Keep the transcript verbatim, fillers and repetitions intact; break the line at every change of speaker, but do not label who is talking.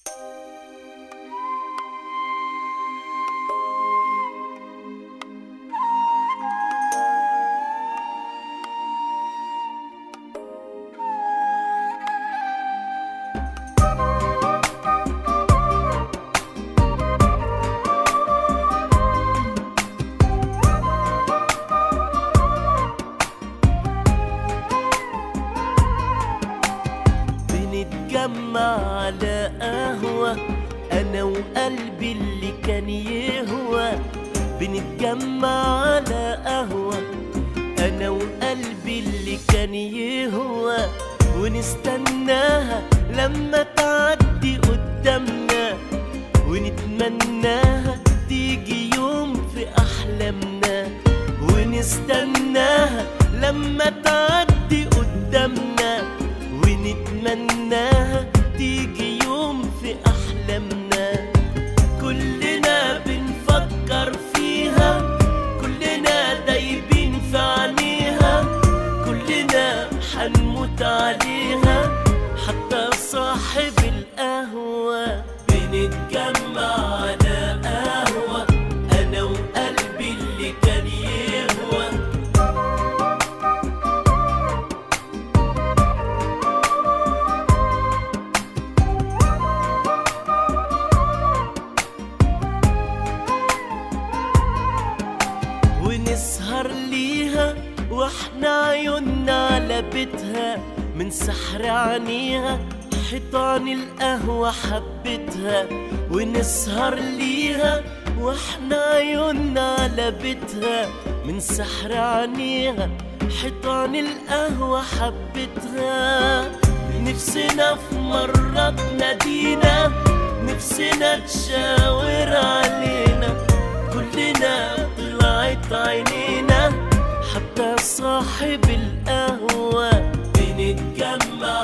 بنتجمع على قهوة أنا وقلبي اللي كان يهوى. بنتجمع على قهوة أنا وقلبي اللي كان يهوى، ونستناها لما تعدي قدامنا، ونتمناها تيجي يوم في أحلامنا. ونستناها لما تعدي قدامنا، ونتمناها تيجي يوم في أحلامنا. كلنا بنفكر فيها، كلنا دايبين في عينيها، كلنا حنموت عليها حتى صاحب القهوة. بنتجمع على قهوة أنا وقلبي اللي كان يهوى. ونسهر ليها واحنا عيوننا على بيتها، من سحر عينيها حيطان القهوة حبتها. ونسهر ليها واحنا عيوننا على بيتها، من سحر عينيها حيطان القهوة حبتها. نفسنا في مرة تنادينا، نفسنا تشاور علينا، كلنا طلعت عينينا حتى صاحب القهوة. بنتجمع